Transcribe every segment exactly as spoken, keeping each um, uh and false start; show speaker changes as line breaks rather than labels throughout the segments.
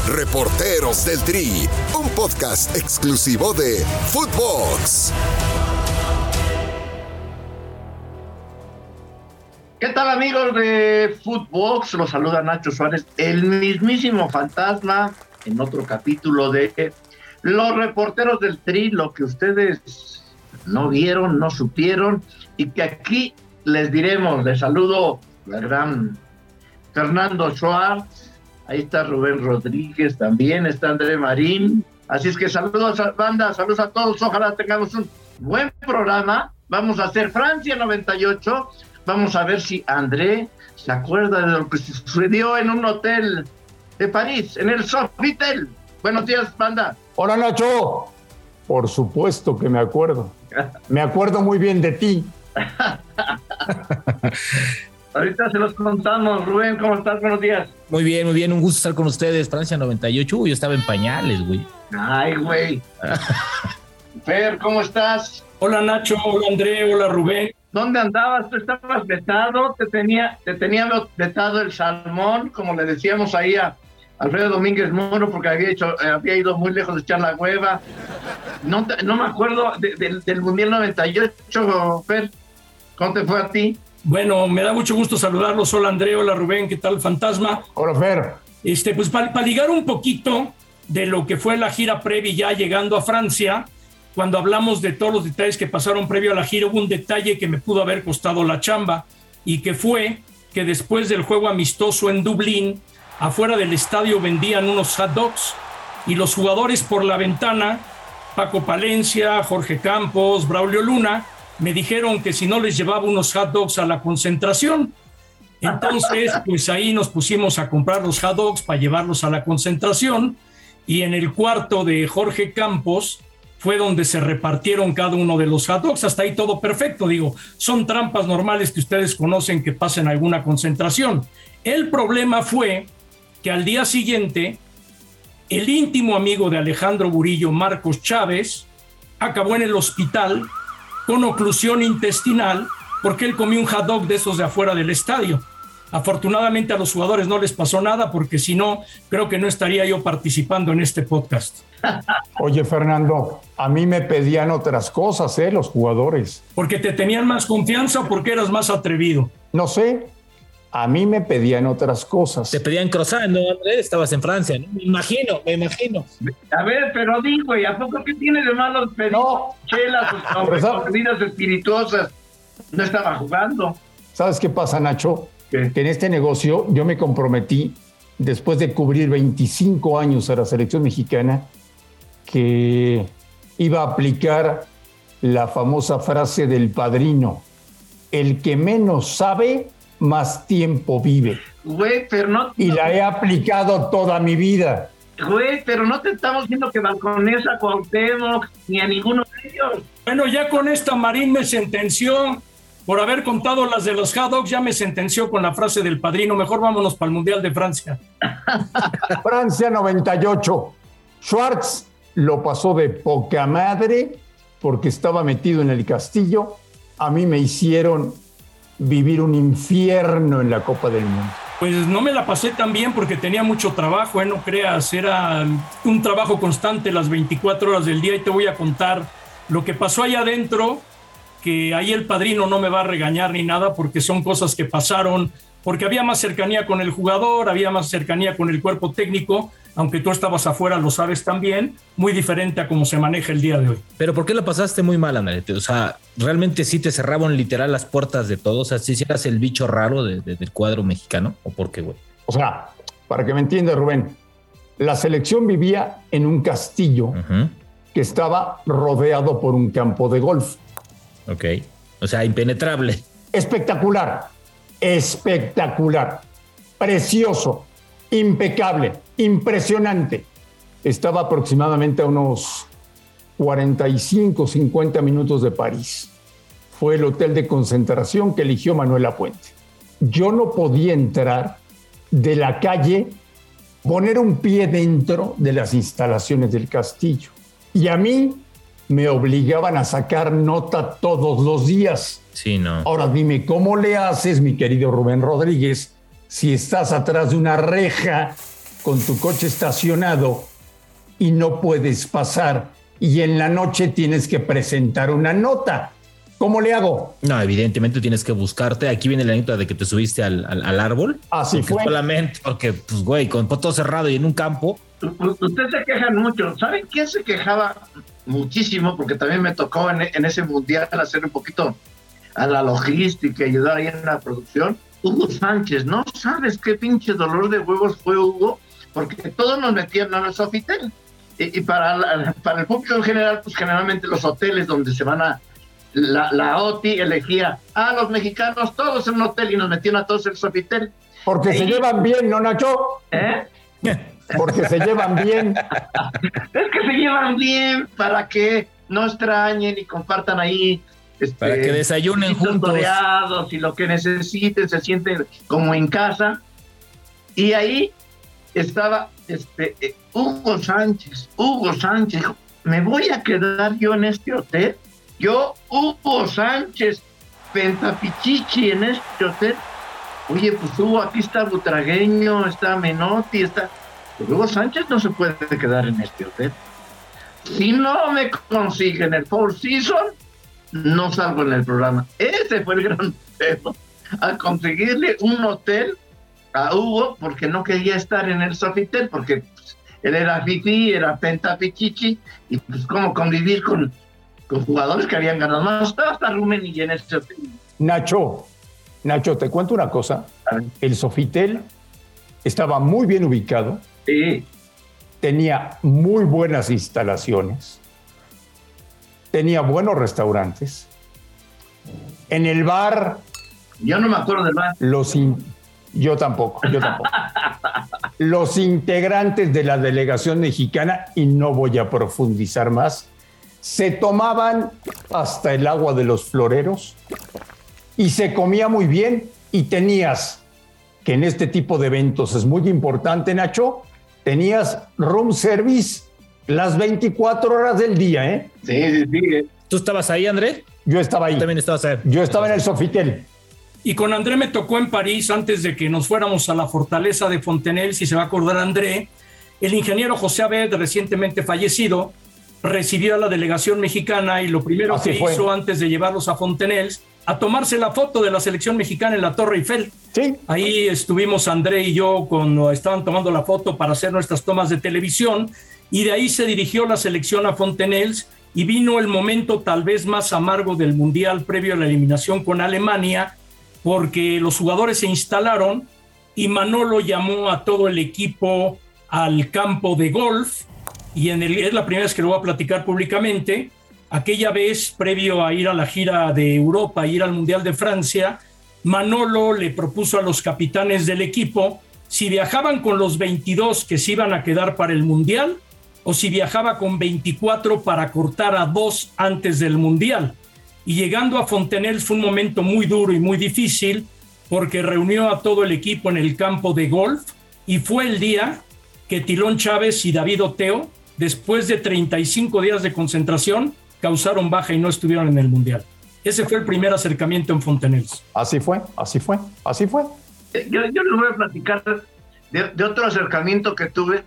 Reporteros del Tri, un podcast exclusivo de Footbox.
¿Qué tal, amigos de Footbox? Los saluda Nacho Suárez, el mismísimo fantasma, en otro capítulo de Los Reporteros del Tri, lo que ustedes no vieron, no supieron, y que aquí les diremos. Les saludo la gran Fernando Schwartz, ahí está Rubén Rodríguez también, está André Marín. Así es que saludos a banda, saludos a todos, ojalá tengamos un buen programa. Vamos a hacer Francia noventa y ocho, vamos a ver si André se acuerda de lo que sucedió en un hotel de París, en el Sofitel. Buenos días, banda.
Hola, Nacho. Por supuesto que me acuerdo. Me acuerdo muy bien de ti.
Ahorita se los contamos. Rubén, ¿cómo estás? Buenos días.
Muy bien, muy bien. Un gusto estar con ustedes. Francia noventa y ocho. Uy, yo estaba en pañales, güey.
Ay, güey. Fer, ¿cómo estás?
Hola, Nacho. Hola, André. Hola, Rubén.
¿Dónde andabas? ¿Tú estabas vetado? ¿Te tenía, te tenía vetado el salmón? Como le decíamos ahí a Alfredo Domínguez Moro, porque había, hecho, había ido muy lejos de echar la hueva. No, no me acuerdo de, de, del Mundial noventa y ocho, Fer. ¿Cómo te fue a ti?
Bueno, me da mucho gusto saludarlos. Hola, André. Hola, Rubén. ¿Qué tal, fantasma?
Hola, Fer.
Este, pues para pa ligar un poquito de lo que fue la gira previa ya llegando a Francia, cuando hablamos de todos los detalles que pasaron previo a la gira, hubo un detalle que me pudo haber costado la chamba, y que fue que después del juego amistoso en Dublín, afuera del estadio vendían unos hot dogs, y los jugadores por la ventana, Paco Palencia, Jorge Campos, Braulio Luna, me dijeron que si no les llevaba unos hot dogs a la concentración. Entonces, pues ahí nos pusimos a comprar los hot dogs para llevarlos a la concentración, y en el cuarto de Jorge Campos fue donde se repartieron cada uno de los hot dogs. Hasta ahí todo perfecto, digo, son trampas normales que ustedes conocen que pasan en alguna concentración. El problema fue que al día siguiente, el íntimo amigo de Alejandro Burillo, Marcos Chávez, acabó en el hospital con oclusión intestinal porque él comió un hot dog de esos de afuera del estadio. Afortunadamente a los jugadores no les pasó nada, porque si no, creo que no estaría yo participando en este podcast.
Oye, Fernando, a mí me pedían otras cosas, ¿eh? Los jugadores.
¿Porque te tenían más confianza o porque eras más atrevido?
No sé, a mí me pedían otras cosas.
Te pedían croissant, ¿no, André? Estabas en Francia, ¿no? Me imagino, me imagino.
A ver, pero digo, ¿y a poco qué tiene de malo pedir
no.
chelas o bebidas espirituosas? No estaba jugando.
¿Sabes qué pasa, Nacho?
¿Qué?
Que en este negocio yo me comprometí, después de cubrir veinticinco años a la selección mexicana, que iba a aplicar la famosa frase del Padrino: el que menos sabe, más tiempo vive.
Güey, pero no...
Y la he aplicado toda mi vida.
Güey, pero no te estamos diciendo que Balconesa, Cuauhtémoc, ni a ninguno de ellos.
Bueno, ya con esta Marín me sentenció por haber contado las de los hot dogs, ya me sentenció con la frase del Padrino. Mejor vámonos para el Mundial de Francia.
Francia noventa y ocho. Schwartz lo pasó de poca madre porque estaba metido en el castillo. A mí me hicieron vivir un infierno en la Copa del Mundo.
Pues no me la pasé tan bien porque tenía mucho trabajo, ¿eh? No creas, era un trabajo constante las veinticuatro horas del día, y te voy a contar lo que pasó allá adentro, que ahí el Padrino no me va a regañar ni nada, porque son cosas que pasaron, porque había más cercanía con el jugador, había más cercanía con el cuerpo técnico, aunque tú estabas afuera, lo sabes también, muy diferente a cómo se maneja el día de hoy.
Pero ¿por qué la pasaste muy mal, André? O sea, ¿realmente sí te cerraban literal las puertas de todo? O sea, ¿sí eras el bicho raro de, de, del cuadro mexicano? ¿O por qué, güey?
O sea, para que me entiendas, Rubén, la selección vivía en un castillo uh-huh. que estaba rodeado por un campo de golf.
Ok, o sea, impenetrable.
Espectacular, espectacular, precioso, impecable, impresionante. Estaba aproximadamente a unos cuarenta y cinco, cincuenta minutos de París. Fue el hotel de concentración que eligió Manuel Lapuente. Yo no podía entrar de la calle, poner un pie dentro de las instalaciones del castillo. Y a mí me obligaban a sacar nota todos los días.
Sí, no.
Ahora dime, ¿cómo le haces, mi querido Rubén Rodríguez, si estás atrás de una reja con tu coche estacionado y no puedes pasar y en la noche tienes que presentar una nota. ¿Cómo le hago?
No, evidentemente tienes que buscarte. Aquí viene la anécdota de que te subiste al, al, al árbol.
Así fue.
Solamente porque, pues, güey, con todo cerrado y en un campo.
Ustedes se quejan mucho. ¿Saben quién se quejaba muchísimo? Porque también me tocó en, en ese mundial hacer un poquito a la logística y ayudar ahí en la producción. Hugo Sánchez, ¿no sabes qué pinche dolor de huevos fue Hugo? Porque todos nos metían en el Sofitel. Y, y para, la, para el público en general, pues generalmente los hoteles donde se van a... La, la O T I elegía a los mexicanos todos en un hotel y nos metían a todos en el Sofitel.
Porque y, se llevan bien, ¿no, Nacho?
¿Eh?
Porque se llevan bien.
Es que se llevan bien para que no extrañen y compartan ahí. Este,
para que desayunen juntos.
Y lo que necesiten, se sienten como en casa. Y ahí estaba este eh, Hugo Sánchez. Hugo Sánchez dijo, ¿me voy a quedar yo en este hotel? Yo, Hugo Sánchez, Pentapichichi en este hotel. Oye, pues Hugo, aquí está Butragueño, está Menotti, está... Pero Hugo Sánchez no se puede quedar en este hotel. Si no me consiguen el Four Seasons, no salgo en el programa. Ese fue el gran pedo, a conseguirle un hotel a Hugo, porque no quería estar en el Sofitel, porque pues, él era fifí, era Pentapichichi, y pues cómo convivir con... con jugadores que habían ganado más. Estaba hasta Rummenigge en ese hotel.
Nacho, Nacho, te cuento una cosa. El Sofitel estaba muy bien ubicado.
Sí.
Tenía muy buenas instalaciones. Tenía buenos restaurantes. En el bar...
Yo no me acuerdo del bar.
Los in... Yo tampoco, yo tampoco. Los integrantes de la delegación mexicana, y no voy a profundizar más, se tomaban hasta el agua de los floreros y se comía muy bien, y tenías, que en este tipo de eventos es muy importante, Nacho, tenías room service las veinticuatro horas del día, ¿eh?
Sí, sí, sí.
¿Tú estabas ahí, André?
Yo estaba ahí.
¿Tú también estabas ahí?
Yo estaba en el Sofitel.
Y con André me tocó en París, antes de que nos fuéramos a la fortaleza de Fontenelle, si se va a acordar André, el ingeniero José Abed, recientemente fallecido, recibió a la delegación mexicana y lo primero
Así
que
fue.
hizo antes de llevarlos a Fontenelle, a tomarse la foto de la selección mexicana en la Torre Eiffel.
Sí.
Ahí estuvimos André y yo cuando estaban tomando la foto para hacer nuestras tomas de televisión, y de ahí se dirigió la selección a Fontenelle y vino el momento tal vez más amargo del Mundial previo a la eliminación con Alemania, porque los jugadores se instalaron y Manolo llamó a todo el equipo al campo de golf, y en el, es la primera vez que lo voy a platicar públicamente. Aquella vez, previo a ir a la gira de Europa, ir al Mundial de Francia, Manolo le propuso a los capitanes del equipo si viajaban con los veintidós que se iban a quedar para el Mundial, o si viajaba con veinticuatro para cortar a dos antes del Mundial. Y llegando a Fontenelle fue un momento muy duro y muy difícil, porque reunió a todo el equipo en el campo de golf, y fue el día que Tilón Chávez y David Oteo, después de treinta y cinco días de concentración, causaron baja y no estuvieron en el Mundial. Ese fue el primer acercamiento en Fontenelle.
Así fue, así fue, así fue.
Yo, yo les voy a platicar de, de otro acercamiento que tuve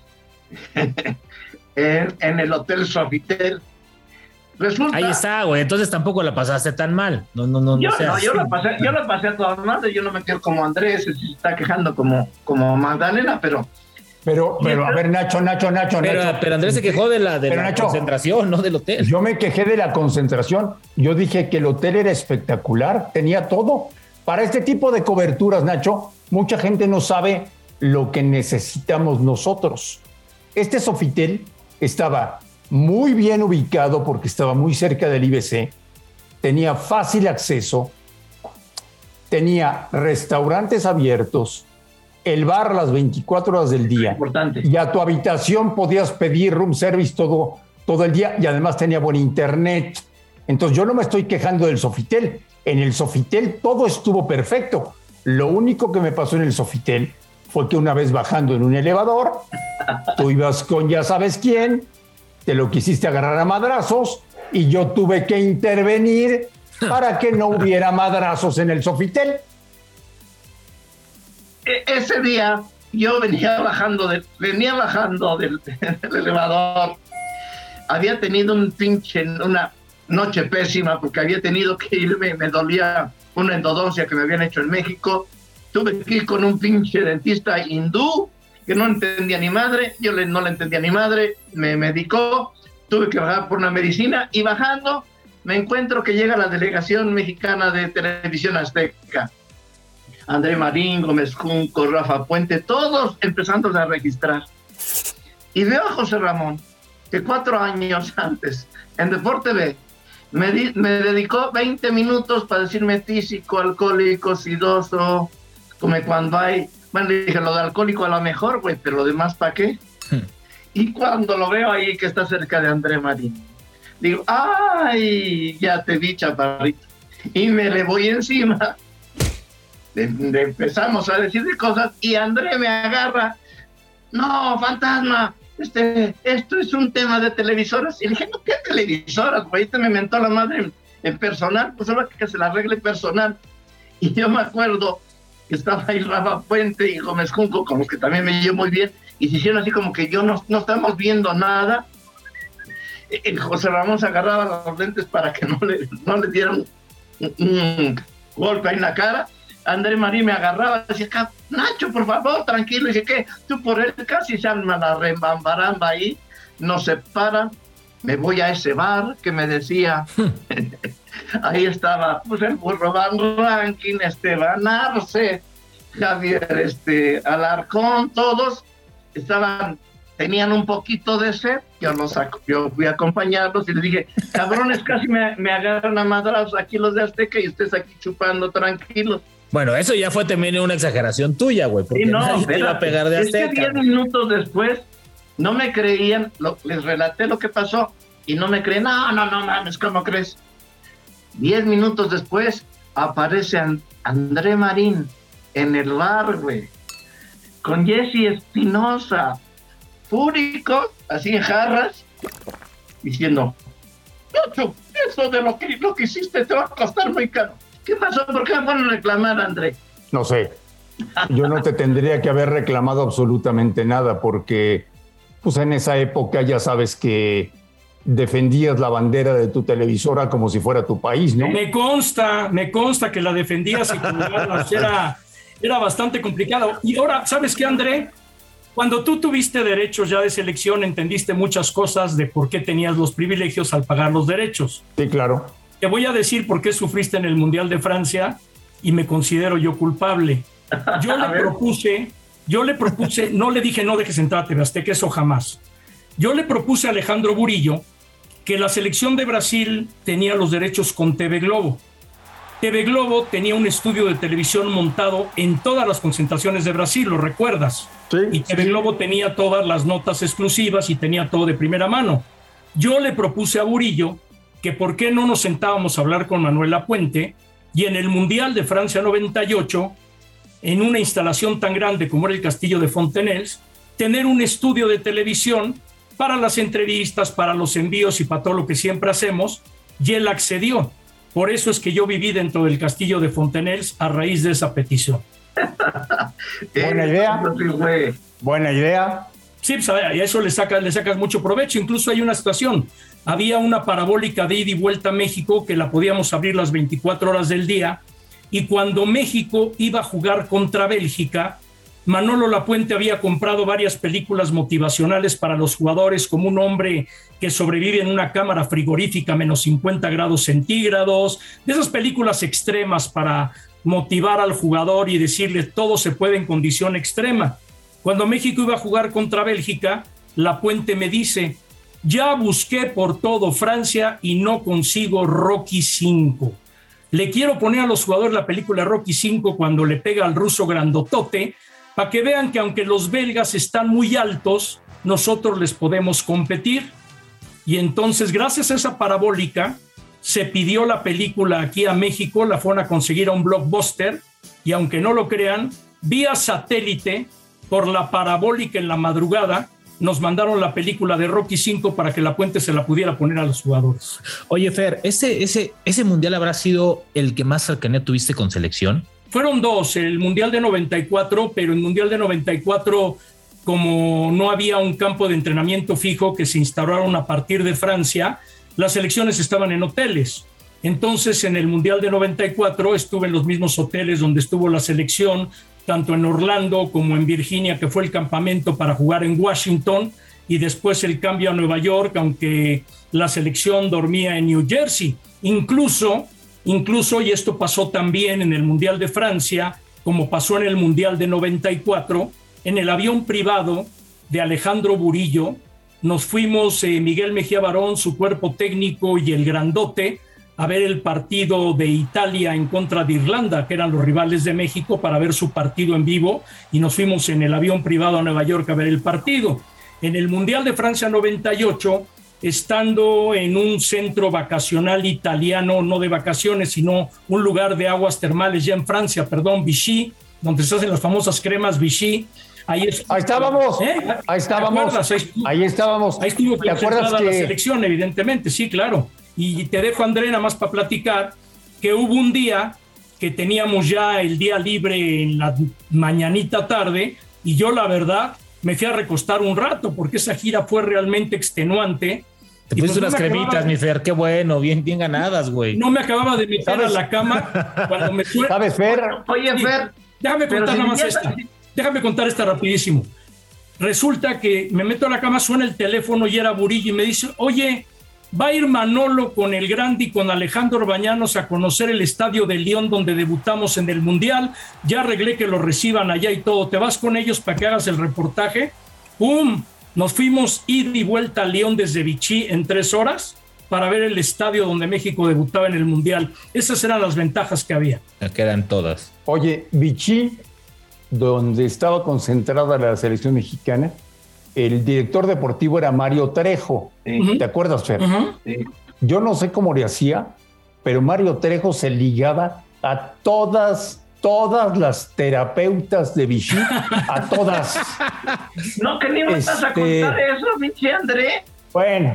en, en el Hotel Sofitel. Resulta,
ahí está, güey. Entonces tampoco la pasaste tan mal. No, no, no.
Yo,
no,
no, yo, la pasé, yo la pasé a todas madres. Yo no me quedo como Andrés, se está quejando como, como Magdalena, pero...
Pero, pero, a ver, Nacho, Nacho, Nacho,
pero,
Nacho.
pero Andrés se quejó de la, de
Pero,
la
Nacho,
concentración, no del hotel.
Yo me quejé de la concentración. Yo dije que el hotel era espectacular, tenía todo. Para este tipo de coberturas, Nacho, mucha gente no sabe lo que necesitamos nosotros. Este Sofitel estaba muy bien ubicado porque estaba muy cerca del I B C, tenía fácil acceso, tenía restaurantes abiertos, el bar las veinticuatro horas del día.
Importante.
Y a tu habitación podías pedir room service todo, todo el día, y además tenía buen internet. Entonces yo no me estoy quejando del Sofitel. En el Sofitel todo estuvo perfecto. Lo único que me pasó en el Sofitel fue que una vez bajando en un elevador, tú ibas con ya sabes quién, te lo quisiste agarrar a madrazos y yo tuve que intervenir para que no hubiera madrazos en el Sofitel.
Ese día yo venía bajando, de, venía bajando del, del elevador. Había tenido un pinche, una noche pésima porque había tenido que irme, me dolía una endodoncia que me habían hecho en México. Tuve que ir con un pinche dentista hindú que no entendía ni madre, yo le, no le entendía ni madre, me medicó, tuve que bajar por una medicina y bajando me encuentro que llega la delegación mexicana de Televisión Azteca. André Marín, Gómez Junco, Rafa Puente, todos empezando a registrar. Y veo a José Ramón, que cuatro años antes, en Deporte B, me, di, me dedicó veinte minutos para decirme tísico, alcohólico, sidoso, como cuando hay... Bueno, le dije, lo de alcohólico a lo mejor, güey, pero lo demás, ¿para qué? Hmm. Y cuando lo veo ahí, que está cerca de André Marín, digo, ¡ay! Ya te vi, chaparrito. Y me le voy encima. Le, le empezamos a decir de cosas y André me agarra. No, fantasma, este, esto es un tema de televisoras. Y le dije, no, ¿qué televisoras, güey? Este me mentó la madre en, en personal, pues ahora que se la arregle personal. Y yo me acuerdo que estaba ahí Rafa Puente y Gómez Junco, con los que también me llevo muy bien, y se hicieron así como que yo no, no estamos viendo nada. El José Ramón se agarraba los lentes para que no le, no le dieran un, un golpe ahí en la cara. André Marín me agarraba, decía, Nacho, por favor, tranquilo. Y dije, ¿qué? Tú por él casi se arma la rembambaramba ahí, nos separan. Me voy a ese bar que me decía, ahí estaba, pues el burro Van Rankin, Esteban Arce, Javier este, Alarcón, todos estaban, tenían un poquito de sed. Yo los yo fui a acompañarlos y les dije, cabrones, casi me, me agarran a madrazos aquí los de Azteca y ustedes aquí chupando tranquilos.
Bueno, eso ya fue también una exageración tuya, güey, porque sí, no, nadie te iba a pegar de Azteca.
Es que diez minutos después no me creían, lo, les relaté lo que pasó y no me creen. No, no, no mames, ¿cómo crees? Diez minutos después aparece And- André Marín en el bar, güey, con Jesse Espinosa, fúrico, así en jarras, diciendo, Nacho, eso de lo que, lo que hiciste te va a costar muy caro. ¿Qué pasó? ¿Por qué me fueron a reclamar, André?
No sé. Yo no te tendría que haber reclamado absolutamente nada porque, pues en esa época ya sabes que defendías la bandera de tu televisora como si fuera tu país, ¿no?
Me consta, me consta que la defendías y que era, era bastante complicado. Y ahora, ¿sabes qué, André? Cuando tú tuviste derechos ya de selección, entendiste muchas cosas de por qué tenías los privilegios al pagar los derechos.
Sí, claro.
Te voy a decir por qué sufriste en el Mundial de Francia y me considero yo culpable. Yo le propuse, yo le propuse, no le dije no dejes entrar a T V Azteca, eso jamás. Yo le propuse a Alejandro Burillo que la selección de Brasil tenía los derechos con T V Globo. T V Globo tenía un estudio de televisión montado en todas las concentraciones de Brasil, ¿lo recuerdas?
Sí,
y T V
sí.
Globo tenía todas las notas exclusivas y tenía todo de primera mano. Yo le propuse a Burillo que por qué no nos sentábamos a hablar con Manuel Lapuente y en el Mundial de Francia noventa y ocho, en una instalación tan grande como era el Castillo de Fontenelles, tener un estudio de televisión para las entrevistas, para los envíos y para todo lo que siempre hacemos, y él accedió. Por eso es que yo viví dentro del Castillo de Fontenelles a raíz de esa petición.
Buena idea. Buena idea.
Sí, pues a eso le sacas, le sacas mucho provecho. Incluso hay una situación. Había una parabólica de ida y vuelta a México que la podíamos abrir las veinticuatro horas del día. Y cuando México iba a jugar contra Bélgica, Manolo Lapuente había comprado varias películas motivacionales para los jugadores, como un hombre que sobrevive en una cámara frigorífica a menos cincuenta grados centígrados, de esas películas extremas para motivar al jugador y decirle todo se puede en condición extrema. Cuando México iba a jugar contra Bélgica, Lapuente me dice, ya busqué por todo Francia y no consigo Rocky cinco. Le quiero poner a los jugadores la película Rocky cinco cuando le pega al ruso grandotote, para que vean que aunque los belgas están muy altos, nosotros les podemos competir. Y entonces, gracias a esa parabólica, se pidió la película aquí a México, la fueron a conseguir a un Blockbuster, y aunque no lo crean, vía satélite, por la parabólica en la madrugada, nos mandaron la película de Rocky cinco para que Lapuente se la pudiera poner a los jugadores.
Oye, Fer, ¿ese, ese, ese mundial habrá sido el que más cercanía tuviste con selección?
fueron dos, el Mundial de noventa y cuatro, pero el Mundial de noventa y cuatro, como no había un campo de entrenamiento fijo que se instauraron a partir de Francia, las selecciones estaban en hoteles. Entonces, en el Mundial de noventa y cuatro estuve en los mismos hoteles donde estuvo la selección, tanto en Orlando como en Virginia, que fue el campamento para jugar en Washington, y después el cambio a Nueva York, aunque la selección dormía en New Jersey. Incluso, incluso, y esto pasó también en el Mundial de Francia, como pasó en el Mundial de noventa y cuatro, en el avión privado de Alejandro Burillo, nos fuimos eh, Miguel Mejía Barón, su cuerpo técnico y el grandote, a ver el partido de Italia en contra de Irlanda, que eran los rivales de México, para ver su partido en vivo, y nos fuimos en el avión privado a Nueva York a ver el partido. En el Mundial de Francia noventa y ocho, estando en un centro vacacional italiano, no de vacaciones, sino un lugar de aguas termales ya en Francia, perdón, Vichy, donde se hacen las famosas cremas Vichy. Ahí, es,
ahí estábamos, ¿eh? ahí estábamos,
ahí, estuvo,
ahí estábamos.
Ahí estuvo
¿Te acuerdas que
la selección, evidentemente, sí, claro. Y te dejo, André, nada más para platicar que hubo un día que teníamos ya el día libre en la mañanita tarde, y yo, la verdad, me fui a recostar un rato porque esa gira fue realmente extenuante.
Te pusiste pues unas no cremitas, mi Fer, qué bueno, bien, bien ganadas, güey.
No me acababa de meter a la cama cuando me suelto.
¿Sabes, Fer?
Oye, Fer.
Déjame contar nada más esta. Déjame contar esta rapidísimo. Resulta que me meto a la cama, suena el teléfono y era Burillo y me dice, oye, va a ir Manolo con el Grande y con Alejandro Bañanos a conocer el estadio de León donde debutamos en el Mundial. Ya arreglé que lo reciban allá y todo. ¿Te vas con ellos para que hagas el reportaje? ¡Pum! Nos fuimos ida y vuelta a León desde Vichy en tres horas para ver el estadio donde México debutaba en el Mundial. Esas eran las ventajas que había.
Que eran todas.
Oye, Vichy, donde estaba concentrada la selección mexicana, el director deportivo era Mario Trejo. Sí. ¿Te acuerdas, Fer? Uh-huh. Sí. Yo no sé cómo le hacía, pero Mario Trejo se ligaba a todas, todas las terapeutas de Vichy, a todas.
No, que ni me este... vas a contar eso, Vichy, André.
Bueno.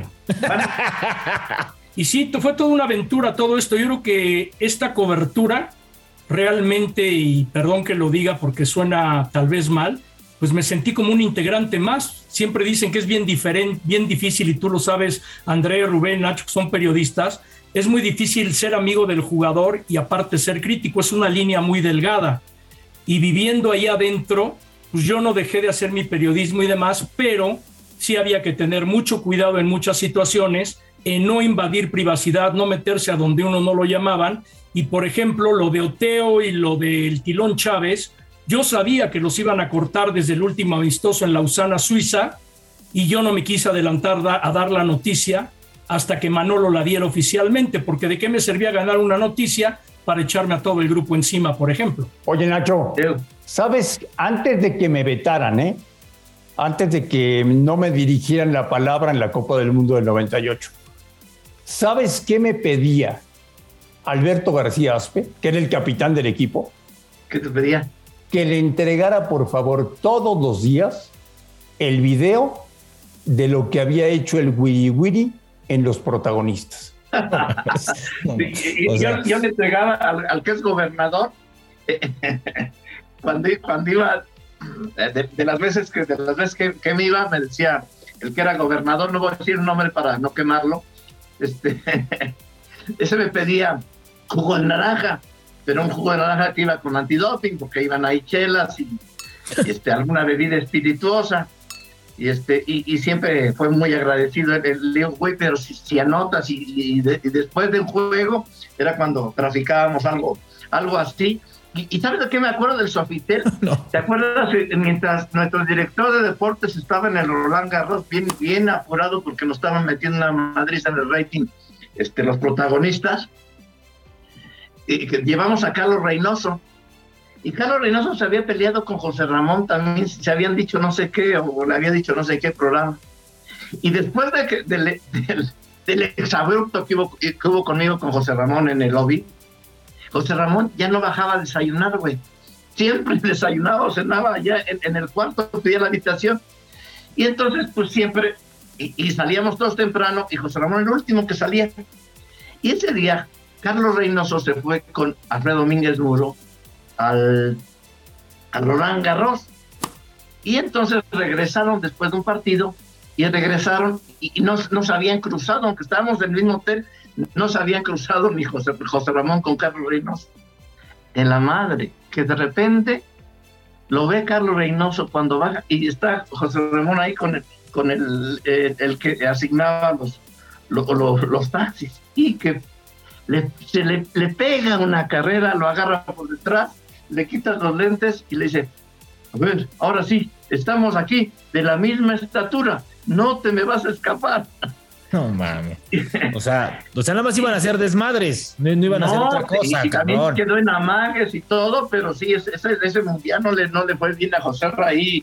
Y sí, fue toda una aventura todo esto. Yo creo que esta cobertura realmente, y perdón que lo diga porque suena tal vez mal, pues me sentí como un integrante más. Siempre dicen que es bien diferente, bien difícil, y tú lo sabes, André, Rubén, Nacho, que son periodistas, es muy difícil ser amigo del jugador y aparte ser crítico, es una línea muy delgada. Y viviendo ahí adentro, pues yo no dejé de hacer mi periodismo y demás, pero sí había que tener mucho cuidado en muchas situaciones, en no invadir privacidad, no meterse a donde uno no lo llamaban. Y por ejemplo, lo de Oteo y lo del Tilón Chávez, yo sabía que los iban a cortar desde el último amistoso en Lausana, Suiza, y yo no me quise adelantar a dar la noticia hasta que Manolo la diera oficialmente, porque ¿de qué me servía ganar una noticia para echarme a todo el grupo encima, por ejemplo?
Oye, Nacho, ¿sabes? Antes de que me vetaran, ¿eh? Antes de que no me dirigieran la palabra en la Copa del Mundo del noventa y ocho, ¿sabes qué me pedía Alberto García Aspe, que era el capitán del equipo?
¿Qué te pedía?
Que le entregara, por favor, todos los días el video de lo que había hecho el Wiri Wiri en los protagonistas.
y, y yo, yo le entregaba al, al que es gobernador cuando, cuando iba de, de las veces que de las veces que, que me iba, me decía el que era gobernador, no voy a decir un nombre para no quemarlo, este ese me pedía jugo de naranja, pero un jugo de naranja que iba con antidoping, porque iban ahí chelas y este, alguna bebida espirituosa. Y, este, y, y siempre fue muy agradecido. El Leo, güey, pero si, si anotas y, y, de, y después del juego, era cuando traficábamos algo, algo así. Y, y ¿sabes de qué me acuerdo del Sofitel? No. ¿Te acuerdas? Mientras nuestro director de deportes estaba en el Roland Garros, bien, bien apurado porque nos estaban metiendo una madriza en el rating, este, los protagonistas, y que llevamos a Carlos Reynoso. Y Carlos Reynoso se había peleado con José Ramón, también se habían dicho no sé qué, o le había dicho no sé qué programa. Y después de que, del, del, del exabrupto que hubo, que hubo conmigo con José Ramón en el lobby, José Ramón ya no bajaba a desayunar, güey. Siempre desayunaba o cenaba allá en, en el cuarto, pedía la habitación. Y entonces, pues siempre, y, y salíamos todos temprano, y José Ramón el último que salía. Y ese día, Carlos Reynoso se fue con Alfredo Domínguez Muro al, al Roland Garros. Y entonces regresaron después de un partido, y regresaron y, y no, no se habían cruzado, aunque estábamos en el mismo hotel, no se habían cruzado ni José, José Ramón con Carlos Reynoso. En la madre, que de repente lo ve Carlos Reynoso cuando baja y está José Ramón ahí con el, con el, el, el que asignaba los, los, los, los taxis, y que le, se le, le pega una carrera, lo agarra por detrás, le quita los lentes y le dice: a ver, ahora sí, estamos aquí de la misma estatura, no te me vas a escapar.
No mames. O sea, o sea, nada más iban a hacer desmadres, no, no iban no, a hacer otra cosa.
Y, y también quedó en amagues y todo, pero sí, ese, ese mundial no le, no le fue bien a José Raí.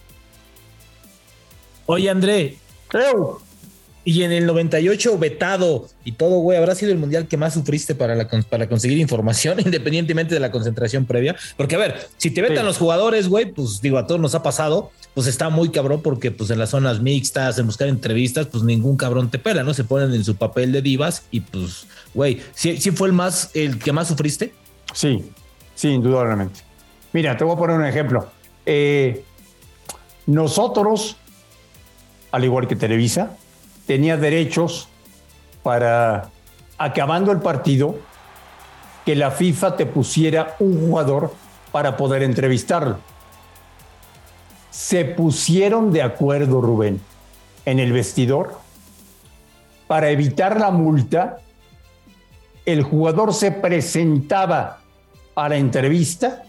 Oye, André,
creo.
Y en el noventa y ocho vetado y todo, güey, ¿habrá sido el mundial que más sufriste para, la, para conseguir información, independientemente de la concentración previa? Porque, a ver, si te vetan sí. los jugadores, güey, pues digo, a todos nos ha pasado, pues está muy cabrón, porque pues en las zonas mixtas, en buscar entrevistas, pues ningún cabrón te pela, ¿no? Se ponen en su papel de divas y pues, güey, ¿sí, sí fue el más, el que más sufriste?
Sí, sí, indudablemente. Mira, te voy a poner un ejemplo. Eh, nosotros, al igual que Televisa, tenía derechos para, acabando el partido, que la FIFA te pusiera un jugador para poder entrevistarlo. Se pusieron de acuerdo, Rubén, en el vestidor. Para evitar la multa, el jugador se presentaba a la entrevista,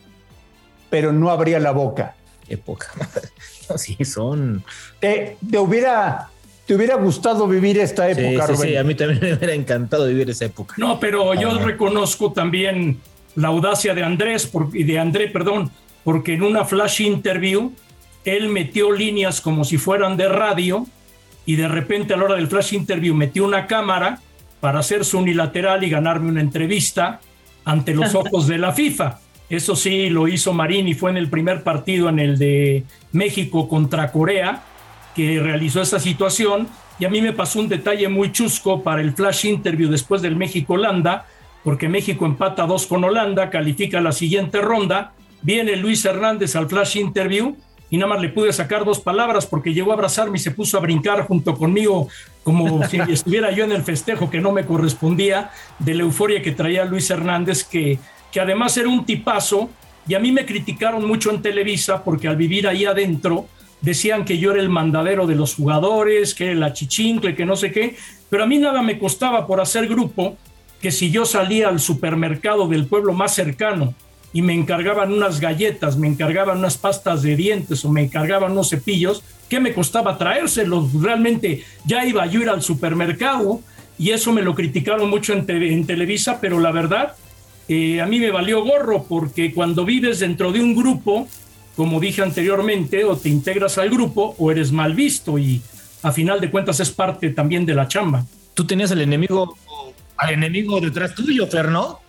pero no abría la boca.
Qué poca madre. No, sí, son...
Te, te hubiera... ¿Te hubiera gustado vivir esta época,
sí,
Rubén?
Sí, sí, a mí también me hubiera encantado vivir esa época.
No, pero yo
ah,
reconozco también la audacia de Andrés, por, de André, perdón, porque en una flash interview él metió líneas como si fueran de radio y de repente a la hora del flash interview metió una cámara para hacerse unilateral y ganarme una entrevista ante los ojos de la FIFA. Eso sí, lo hizo Marín y fue en el primer partido, en el de México contra Corea, que realizó esa situación, y a mí me pasó un detalle muy chusco para el flash interview después del México-Holanda, porque México empata dos con Holanda, califica la siguiente ronda, viene Luis Hernández al flash interview y nada más le pude sacar dos palabras porque llegó a abrazarme y se puso a brincar junto conmigo como si estuviera yo en el festejo que no me correspondía, de la euforia que traía Luis Hernández, que, que además era un tipazo, y a mí me criticaron mucho en Televisa porque al vivir ahí adentro decían que yo era el mandadero de los jugadores, que era el achichincle, que no sé qué, pero a mí nada me costaba por hacer grupo, que si yo salía al supermercado del pueblo más cercano y me encargaban unas galletas, me encargaban unas pastas de dientes o me encargaban unos cepillos, ¿qué me costaba traérselos? Realmente ya iba yo a ir al supermercado, y eso me lo criticaron mucho en, te- en Televisa, pero la verdad, eh, a mí me valió gorro, porque cuando vives dentro de un grupo, como dije anteriormente, o te integras al grupo o eres mal visto, y a final de cuentas es parte también de la chamba.
Tú tenías al enemigo, al enemigo detrás tuyo, Fer, ¿no?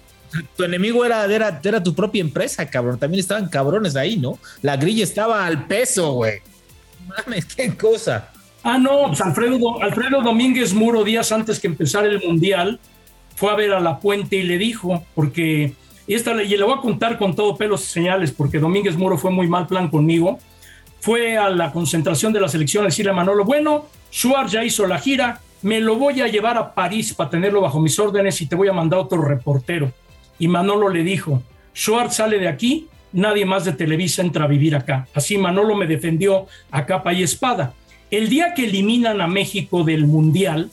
Tu enemigo era, era, era tu propia empresa, cabrón. También estaban cabrones ahí, ¿no? La grilla estaba al peso, güey. Mames, qué cosa.
Ah, no, pues Alfredo, Alfredo Domínguez Muro, días antes que empezara el Mundial, fue a ver a La Puente y le dijo, porque... Y esta y le voy a contar con todo pelos y señales, porque Domínguez Muro fue muy mal plan conmigo. Fue a la concentración de la selección a decirle a Manolo: bueno, Schwartz ya hizo la gira, me lo voy a llevar a París para tenerlo bajo mis órdenes y te voy a mandar otro reportero. Y Manolo le dijo: Schwartz sale de aquí, nadie más de Televisa entra a vivir acá. Así Manolo me defendió a capa y espada. El día que eliminan a México del Mundial,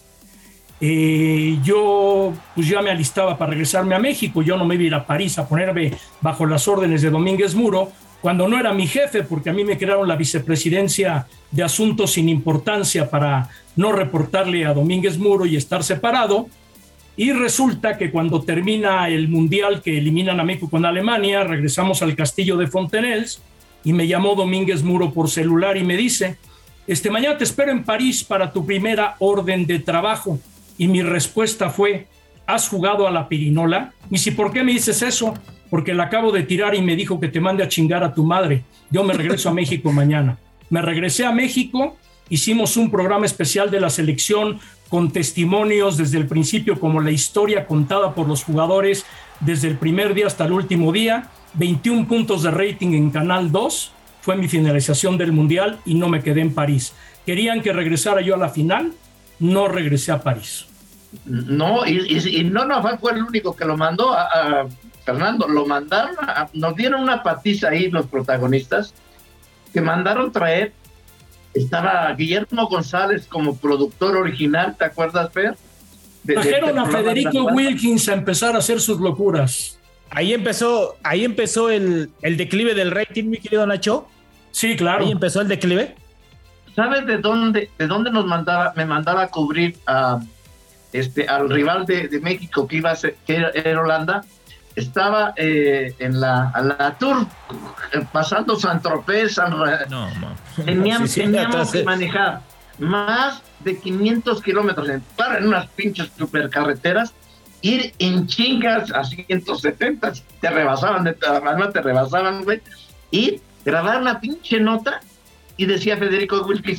Eh, yo pues ya me alistaba para regresarme a México. Yo no me iba a ir a París a ponerme bajo las órdenes de Domínguez Muro cuando no era mi jefe, porque a mí me crearon la vicepresidencia de asuntos sin importancia para no reportarle a Domínguez Muro y estar separado. Y resulta que cuando termina el Mundial, que eliminan a México con Alemania, regresamos al castillo de Fontenelles y me llamó Domínguez Muro por celular y me dice: este, mañana te espero en París para tu primera orden de trabajo. Y mi respuesta fue: ¿has jugado a la pirinola? Y si, ¿por qué me dices eso? Porque la acabo de tirar y me dijo que te mande a chingar a tu madre. Yo me regreso a México mañana. Me regresé a México, hicimos un programa especial de la selección con testimonios desde el principio, como la historia contada por los jugadores desde el primer día hasta el último día, veintiún puntos de rating en Canal dos, fue mi finalización del Mundial y no me quedé en París. Querían que regresara yo a la final, no regresé a París.
No, y, y, y no, no fue el único que lo mandó a, a Fernando, lo mandaron, a, nos dieron una patiza ahí los protagonistas, que mandaron traer, estaba Guillermo González como productor original, ¿te acuerdas, Fer? De,
Trajeron
de, de
a Federico Wilkins a empezar a hacer sus locuras.
Ahí empezó, ahí empezó el, el declive del rating, mi querido Nacho.
Sí, claro.
Ahí empezó el declive.
¿Sabes de dónde, de dónde nos mandaba, me mandaba a cubrir a este al rival de, de México que iba a ser, que era, era Holanda? Estaba eh, en la, a la Tour, eh, pasando San Tropez, San
no,
teníamos,
sí, sí,
teníamos
sí,
que manejar más de quinientos kilómetros, en, claro, en unas pinches supercarreteras, ir en chingas a ciento setenta, te rebasaban, de no te rebasaban, güey, y grabar una pinche nota, y decía Federico Wilkins,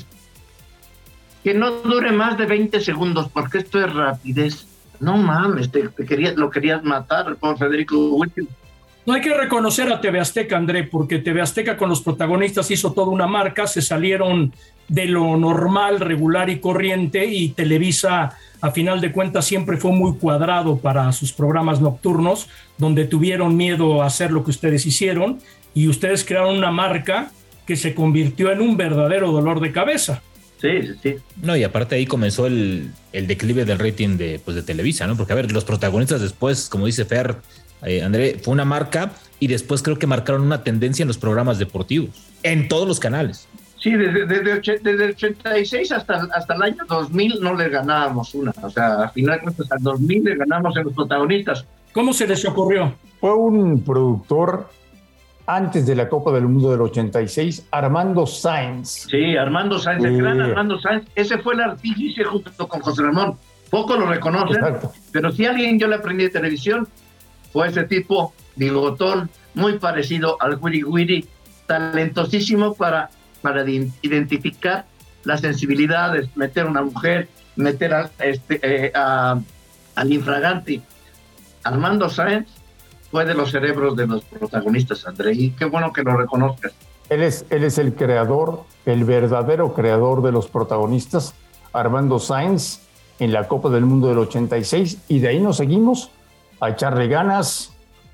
que no dure más de veinte segundos, porque esto es rapidez. No mames, te, te querías, lo querías matar por Federico Wilkins.
No hay que reconocer a T V Azteca, André, porque T V Azteca con los protagonistas hizo toda una marca, se salieron de lo normal, regular y corriente, y Televisa, a final de cuentas, siempre fue muy cuadrado para sus programas nocturnos, donde tuvieron miedo a hacer lo que ustedes hicieron, y ustedes crearon una marca que se convirtió en un verdadero dolor de cabeza.
Sí, sí, sí.
No, y aparte ahí comenzó el, el declive del rating de, pues de Televisa, ¿no? Porque, a ver, los protagonistas después, como dice Fer, eh, André, fue una marca y después creo que marcaron una tendencia en los programas deportivos, en todos los canales.
Sí, desde, desde, desde el ochenta y seis hasta, hasta el año dos mil no le ganábamos una. O sea, al final de cuentas, al dos mil le ganamos a los protagonistas.
¿Cómo se les ocurrió?
Fue un productor antes de la Copa del Mundo del ochenta y seis, Armando Sáenz.
Sí, Armando Sáenz, el
Sí.
gran Armando Sáenz. Ese fue el artífice junto con José Ramón. Poco lo reconocen,
Exacto.
pero si alguien yo le aprendí de televisión, fue ese tipo, bigotón, muy parecido al Wiri Wiri, talentosísimo para, para identificar las sensibilidades, meter a una mujer, meter a, este, eh, a, al infragante. Armando Sáenz fue de los cerebros de los protagonistas, André, y qué bueno que lo reconozcas.
Él es, él es el creador, el verdadero creador de los protagonistas, Armando Sáenz, en la Copa del Mundo del ochenta y seis, y de ahí nos seguimos a echarle ganas,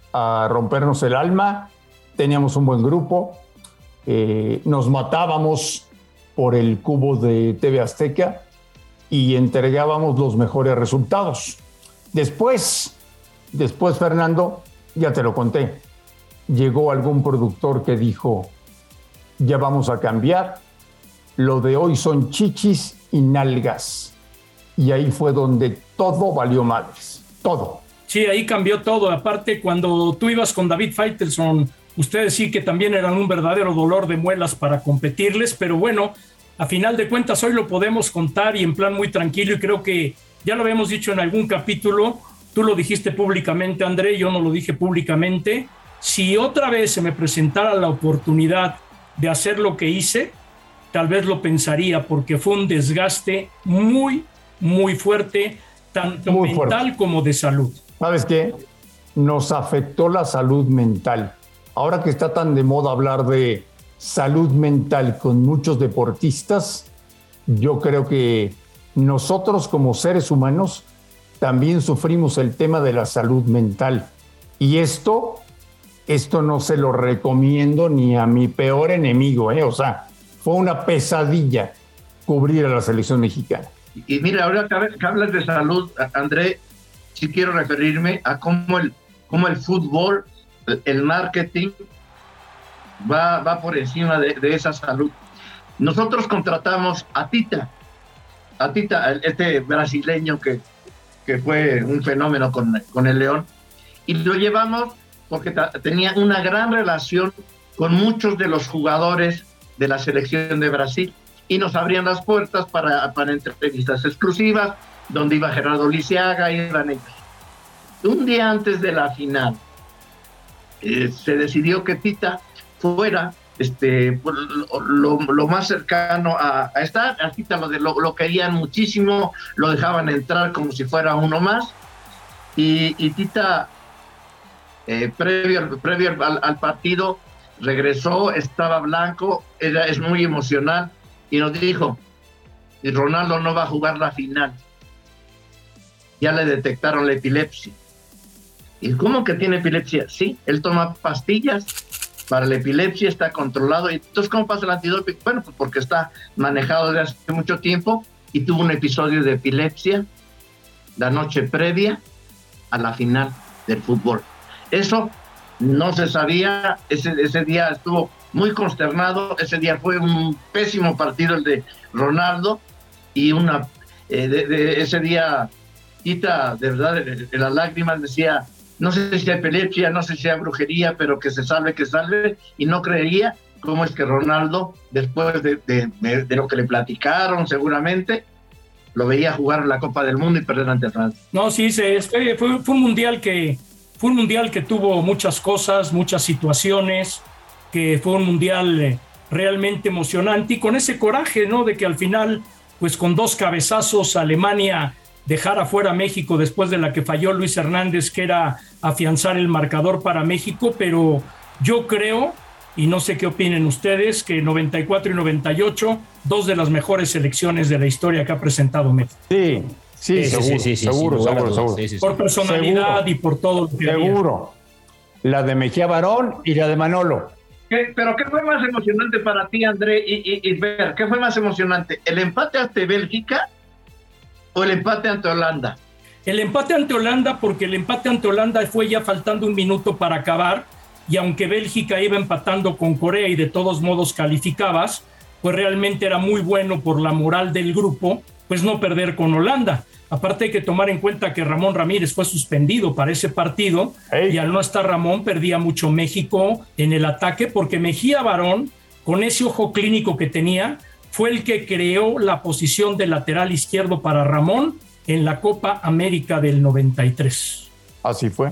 a rompernos el alma. Teníamos un buen grupo, eh, nos matábamos por el cubo de T V Azteca y entregábamos los mejores resultados. Después, después Fernando, ya te lo conté, llegó algún productor que dijo, ya vamos a cambiar, lo de hoy son chichis y nalgas. Y ahí fue donde todo valió madres, todo.
Sí, ahí cambió todo. Aparte, cuando tú ibas con David Faitelson, ustedes sí que también eran un verdadero dolor de muelas para competirles, pero bueno, a final de cuentas hoy lo podemos contar y en plan muy tranquilo, y creo que ya lo habíamos dicho en algún capítulo. Tú lo dijiste públicamente, André, yo no lo dije públicamente. Si otra vez se me presentara la oportunidad de hacer lo que hice, tal vez lo pensaría, porque fue un desgaste muy, muy fuerte, tanto
Muy
mental
fuerte.
como de salud.
¿Sabes qué? Nos afectó la salud mental. Ahora que está tan de moda hablar de salud mental con muchos deportistas, yo creo que nosotros como seres humanos también sufrimos el tema de la salud mental. Y esto, esto no se lo recomiendo ni a mi peor enemigo, ¿eh? O sea, fue una pesadilla cubrir a la selección mexicana.
Y, y mira, ahora que, que hablas de salud, André, sí quiero referirme a cómo el, cómo el fútbol, el, el marketing, va, va por encima de, de esa salud. Nosotros contratamos a Tita, a Tita, este brasileño que que fue un fenómeno con, con el León, y lo llevamos porque ta, tenía una gran relación con muchos de los jugadores de la selección de Brasil, y nos abrían las puertas para, para entrevistas exclusivas, donde iba Gerardo Lisiaga, iban ellos. Un día antes de la final, eh, se decidió que Tita fuera este, lo, lo más cercano a, a estar. A Tita lo, de, lo, lo querían muchísimo, lo dejaban entrar como si fuera uno más, y, y Tita eh, previo, previo al, al partido, regresó, estaba blanco, era, es muy emocional, y nos dijo, y Ronaldo no va a jugar la final. Ya le detectaron la epilepsia. ¿Y cómo que tiene epilepsia? Sí, él toma pastillas para la epilepsia, está controlado. Y entonces, ¿cómo pasa el antidoping? Bueno, pues porque está manejado desde hace mucho tiempo y tuvo un episodio de epilepsia la noche previa a la final del fútbol. Eso no se sabía, ese, ese día estuvo muy consternado, ese día fue un pésimo partido el de Ronaldo, y una eh, de, de ese día, Tita, de verdad, de, de las lágrimas, decía, no sé si hay epilepsia, no sé si hay brujería, pero que se salve, que salve, y no creería cómo es que Ronaldo, después de, de, de, de lo que le platicaron seguramente, lo veía jugar en la Copa del Mundo y perder ante Francia.
No, sí, se, fue, fue, fue un mundial que fue un mundial que tuvo muchas cosas, muchas situaciones, que fue un mundial realmente emocionante, y con ese coraje, ¿no? De que al final, pues con dos cabezazos, Alemania dejara fuera a México después de la que falló Luis Hernández, que era afianzar el marcador para México. Pero yo creo, y no sé qué opinen ustedes, que noventa y cuatro y noventa y ocho, dos de las mejores selecciones de la historia que ha presentado México.
Sí, sí,
Sí,
seguro,
sí, sí, sí,
seguro,
sin lugar a
seguro,
dudas.
seguro.
Sí, sí, sí.
Por personalidad
Seguro.
y por todo lo que había.
Seguro. La de Mejía Barón y la de Manolo.
¿Qué, pero qué fue más emocionante para ti, André, y, y, y ver, qué fue más emocionante, el empate ante Bélgica o el empate ante Holanda?
El empate ante Holanda, porque el empate ante Holanda fue ya faltando un minuto para acabar, y aunque Bélgica iba empatando con Corea y de todos modos calificabas, pues realmente era muy bueno por la moral del grupo, pues no perder con Holanda. Aparte hay que tomar en cuenta que Ramón Ramírez fue suspendido para ese partido,
Hey.
y al no estar Ramón perdía mucho México en el ataque, porque Mejía Barón, con ese ojo clínico que tenía, fue el que creó la posición de lateral izquierdo para Ramón en la Copa América del noventa y tres.
Así fue.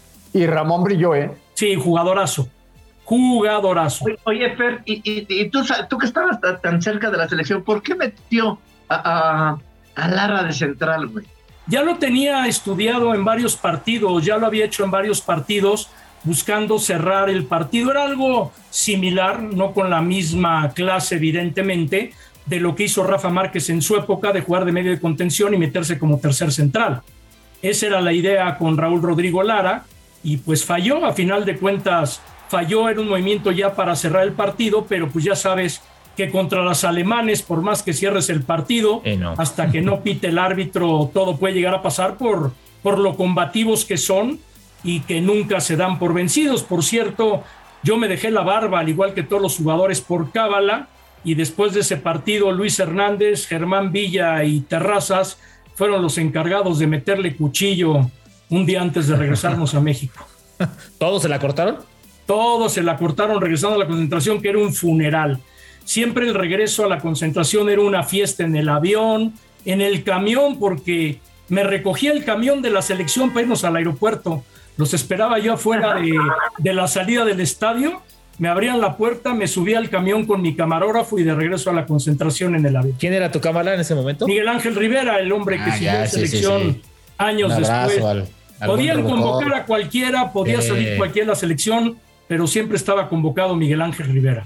Y Ramón brilló, ¿eh?
Sí, jugadorazo, jugadorazo.
Oye, oye, Fer, y, y, y tú, tú que estabas tan cerca de la selección, ¿por qué metió a, a, a Lara de central, güey?
Ya lo tenía estudiado en varios partidos, ya lo había hecho en varios partidos, buscando cerrar el partido. Era algo similar, no con la misma clase, evidentemente, de lo que hizo Rafa Márquez en su época, de jugar de medio de contención y meterse como tercer central. Esa era la idea con Raúl Rodrigo Lara, y pues falló, a final de cuentas falló. Era un movimiento ya para cerrar el partido, pero pues ya sabes que contra los alemanes, por más que cierres el partido,
Eh, no.
hasta que no pite el árbitro, todo puede llegar a pasar por, por lo combativos que son y que nunca se dan por vencidos. Por cierto, yo me dejé la barba, al igual que todos los jugadores, por cábala, y después de ese partido, Luis Hernández, Germán Villa y Terrazas fueron los encargados de meterle cuchillo un día antes de regresarnos a México.
¿Todos se la cortaron?
Todos se la cortaron regresando a la concentración, que era un funeral. Siempre el regreso a la concentración era una fiesta en el avión, en el camión, porque me recogía el camión de la selección para irnos al aeropuerto. Los esperaba yo afuera de, de la salida del estadio, me abrían la puerta, me subía al camión con mi camarógrafo y de regreso a la concentración en el avión.
¿Quién era tu cámara en ese momento?
Miguel Ángel Rivera, el hombre que
Ah,
siguió
ya,
en
sí,
selección
sí, sí.
años
Un abrazo
después.
al- al
Podían
buen Robocop.
convocar a cualquiera, podía
Eh.
salir cualquiera de la selección, pero siempre estaba convocado Miguel Ángel Rivera.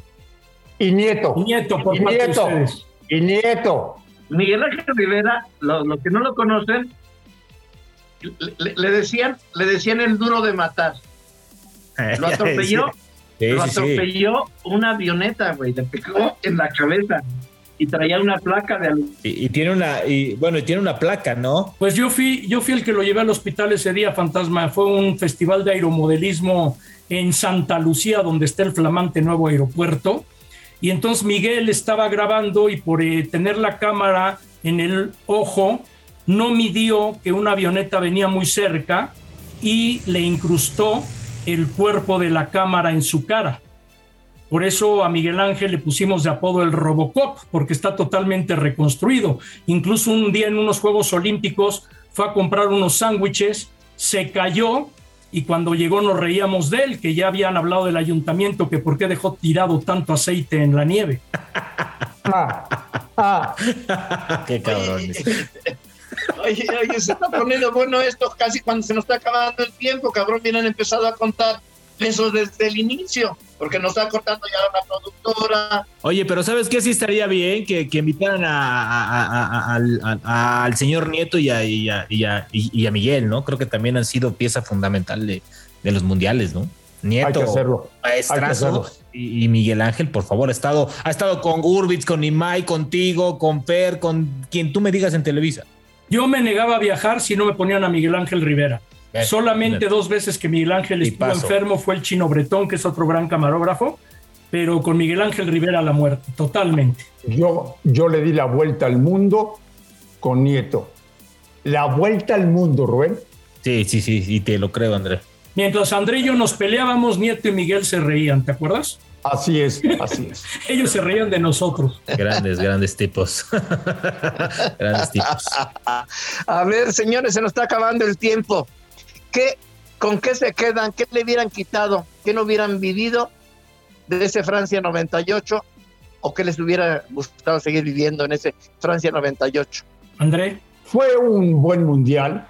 Y Nieto.
Y Nieto, por
y
parte de
Nieto.
ustedes.
Y Nieto.
Miguel Ángel Rivera, los lo que no lo conocen, le, le decían, le decían el duro de matar. Lo atropelló,
Sí,
lo
sí, sí.
atropelló una avioneta, güey, le pegó en la cabeza y traía una placa de aluminio.
Y, y tiene una, y bueno, y tiene una placa, ¿no?
Pues yo fui, yo fui el que lo llevé al hospital ese día, Fantasma. Fue un festival de aeromodelismo en Santa Lucía, donde está el flamante nuevo aeropuerto. Y entonces Miguel estaba grabando y por eh, tener la cámara en el ojo, no midió que una avioneta venía muy cerca y le incrustó el cuerpo de la cámara en su cara. Por eso a Miguel Ángel le pusimos de apodo el Robocop, porque está totalmente reconstruido. Incluso un día en unos Juegos Olímpicos fue a comprar unos sándwiches, se cayó y cuando llegó nos reíamos de él, que ya habían hablado del ayuntamiento, que por qué dejó tirado tanto aceite en la nieve.
Ah, ah.
Qué cabrones.
Oye, oye, se está poniendo bueno esto casi cuando se nos está acabando el tiempo, cabrón. Vienen empezado a contar eso desde el inicio, porque nos está cortando ya una productora.
Oye, pero ¿sabes qué? Sí estaría bien que, que invitaran a, a, a, a, al, a, al señor Nieto y a, y, a, y, a, y a Miguel, ¿no? Creo que también han sido pieza fundamental de, de los mundiales, ¿no? Nieto,
hay que hacerlo.
Maestrazo, y, y Miguel Ángel, por favor, ha estado, ha estado con Urbitz, con Imai, contigo, con Fer, con quien tú me digas en Televisa.
Yo me negaba a viajar si no me ponían a Miguel Ángel Rivera. Eh, Solamente eh. dos veces que Miguel Ángel y estuvo paso. enfermo fue el Chino Bretón, que es otro gran camarógrafo, pero con Miguel Ángel Rivera a la muerte, totalmente.
Yo, yo le di la vuelta al mundo con Nieto. La vuelta al mundo, Rubén.
Sí, sí, sí, y te lo creo, André.
Mientras André y yo nos peleábamos, Nieto y Miguel se reían, ¿te acuerdas?
Así es, así es.
Ellos se reían de nosotros.
Grandes, grandes tipos. Grandes tipos.
A ver, señores, se nos está acabando el tiempo. ¿Qué, ¿Con qué se quedan? ¿Qué le hubieran quitado? ¿Qué no hubieran vivido de ese Francia noventa y ocho? ¿O qué les hubiera gustado seguir viviendo en ese Francia noventa y ocho?
André.
Fue un buen mundial.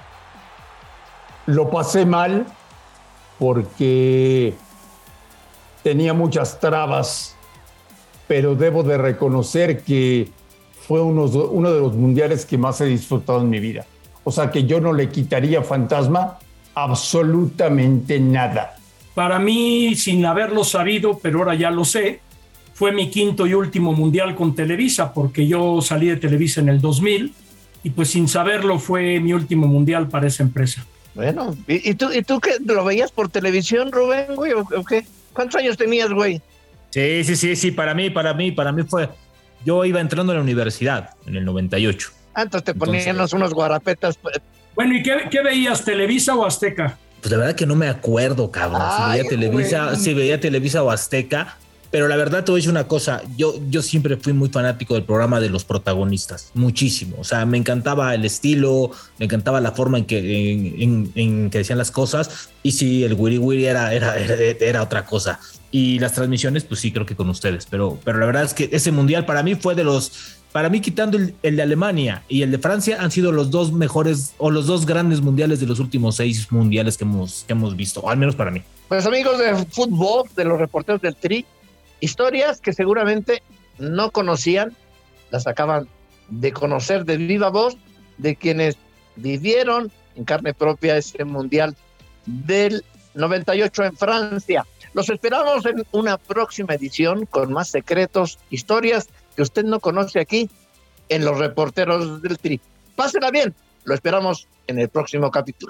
Lo pasé mal porque tenía muchas trabas, pero debo de reconocer que fue uno, uno de los mundiales que más he disfrutado en mi vida. O sea que yo no le quitaría, Fantasma, absolutamente nada.
Para mí, sin haberlo sabido, pero ahora ya lo sé, fue mi quinto y último mundial con Televisa, porque yo salí de Televisa en el dos mil y pues sin saberlo fue mi último mundial para esa empresa.
Bueno, ¿y, y tú, y tú qué, lo veías por televisión, Rubén, güey, o, o qué? ¿Cuántos años tenías, güey?
Sí, sí, sí, sí, para mí, para mí, para mí fue... Yo iba entrando a la universidad en el noventa y ocho.
Ah, entonces te ponían entonces, unos guarapetas.
Bueno, ¿y qué, qué veías, Televisa o Azteca?
Pues la verdad que no me acuerdo, cabrón. Ay, si veía Televisa, güey. si veía Televisa o Azteca, pero la verdad te voy a decir una cosa, yo, yo siempre fui muy fanático del programa de los protagonistas, muchísimo. O sea, me encantaba el estilo, me encantaba la forma en que, en, en, en que decían las cosas, y sí, el Wiri Wiri era, era, era, era otra cosa. Y las transmisiones, pues sí, creo que con ustedes, pero, pero la verdad es que ese mundial para mí fue de los... Para mí, quitando el, el de Alemania y el de Francia, han sido los dos mejores o los dos grandes mundiales de los últimos seis mundiales que hemos, que hemos visto, o al menos para mí.
Pues amigos de fútbol, de los reporteros del Tri, historias que seguramente no conocían, las acaban de conocer de viva voz de quienes vivieron en carne propia ese mundial del noventa y ocho en Francia. Los esperamos en una próxima edición con más secretos, historias que usted no conoce aquí en los reporteros del Tri. Pásela bien, lo esperamos en el próximo capítulo.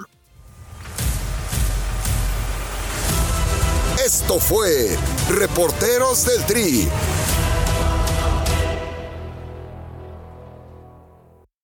Esto fue Reporteros del Tri,